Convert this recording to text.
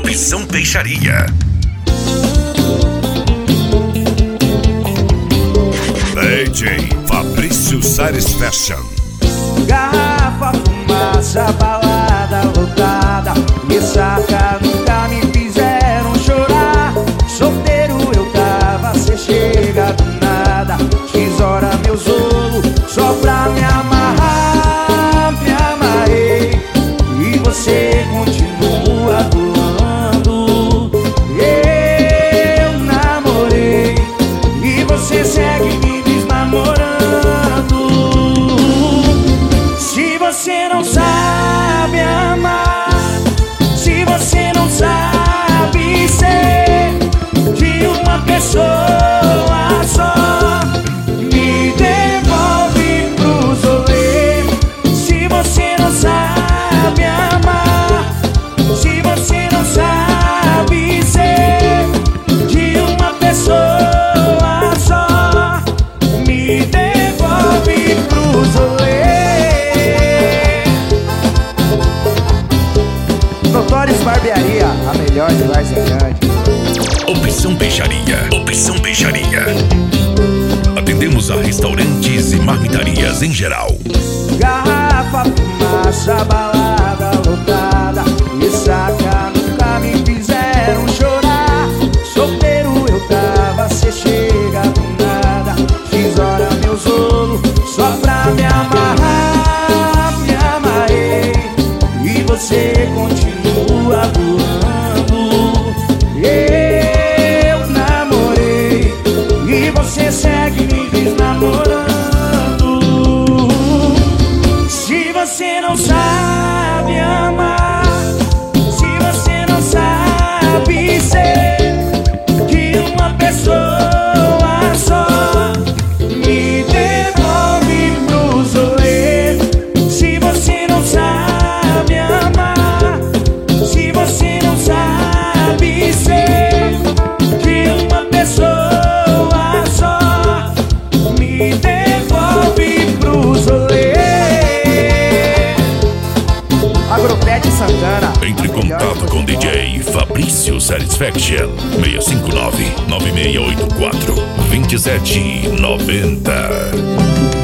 Opção Peixaria. DJ Fabrício Satisfaction. Garrafa, fumaça, balada lotada, ressaca nunca me fizeram chorar. Solteiro eu tava, cê chega do nada, tesoura meu solo só pra me amarrar. Me amarrei e você continua voando. Eu namorei e você segue me desnamorando. Se você não sabe amar, se você não sabe ser de uma pessoa só, me devolve pro rolê. Se você não sabe amar, se você não sabe ser de uma pessoa só, me devolve pro rolê. Notórios Barbearia, a melhor de Várzea Grande. Opção Peixaria. Opção Peixaria. Atendemos a restaurantes e marmitarias em geral. Garrafa, fumaça, balada lotada, ressaca nunca me fizeram chorar. Solteiro eu tava, cê chega do nada, tesoura meu solo só pra me amarrar. Me amarrei e você continua voando. Eu namorei e você segue me desnamorando. Se você não sabe amar, se você não sabe ser de uma pessoa só, me devolve pro rolê. Se você não sabe amar, se você não sabe ser de uma pessoa só, me devolve pro rolê. Agropet Santana. Entre em contato com DJ Fabrício Satisfaction. 659-9684-2790.